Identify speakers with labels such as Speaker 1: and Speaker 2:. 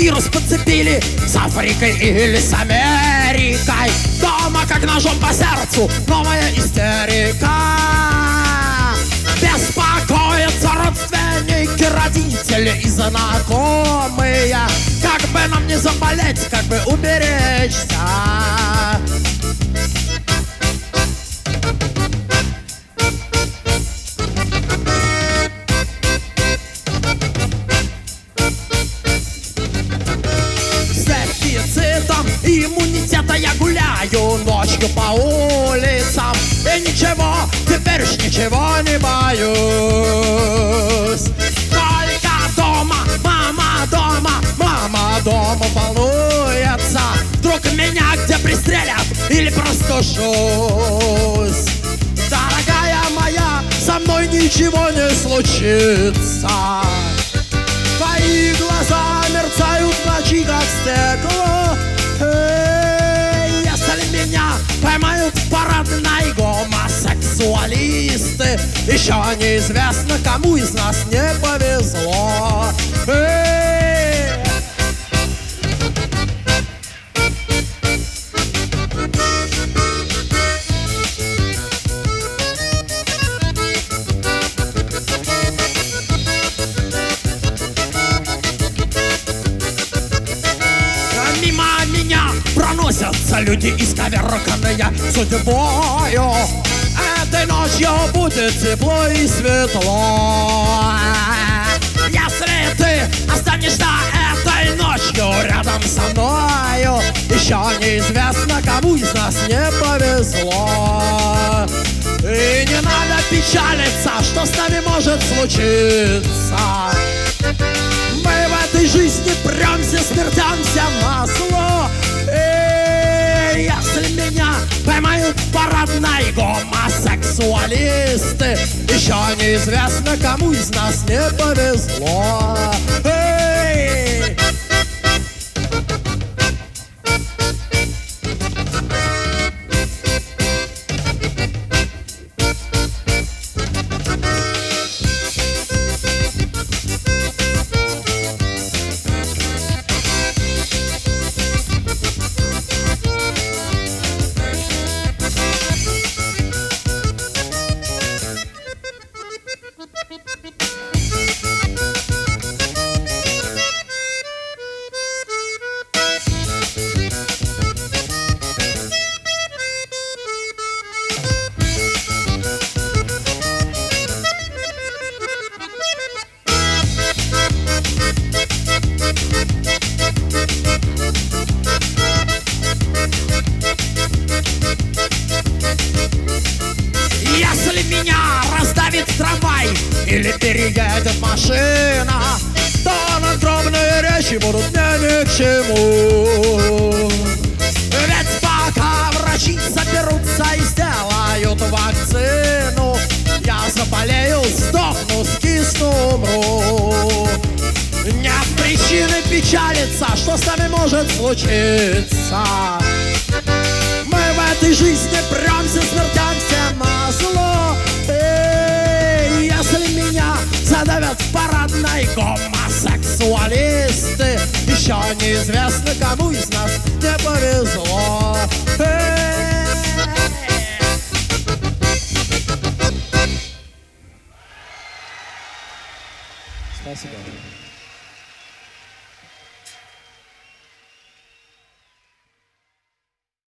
Speaker 1: вирус подцепили с Африкой или с Америкой. Дома как ножом по сердцу новая истерика. Беспокоятся родственники, родители и знакомые. Как бы нам не заболеть, как бы уберечься. Иммунитета я гуляю ночью по улицам, и ничего, теперь уж ничего не боюсь. Только дома, мама дома волнуется. Вдруг меня где пристрелят или простужусь. Дорогая моя, со мной ничего не случится. Твои глаза мерцают в ночи, как стекло. Если меня поймают парадные гомосексуалисты, еще неизвестно, кому из нас не повезло. Мимо меня проносятся люди исковерканные судьбою. Этой ночью будет тепло и светло. Если ты останешься этой ночью рядом со мною, еще неизвестно, кому из нас не повезло. И не надо печалиться, что с нами может случиться. Мы в этой жизни премся, смертямся на зло. Если меня поймают парадные гомосексуалисты, еще неизвестно, кому из нас не повезло. Если меня раздавит трамвай или переедет машина, то надгробные речи будут мне ни к чему. Ведь пока врачи соберутся и сделают вакцину, я заболею, сдохну, скисну, умру. Нет причины печалиться, что с нами может случиться. Мы в этой жизни премся, смертямся на зло. Если меня задавят парадные гомосексуалисты, еще неизвестно, кому из нас не повезло. Спасибо.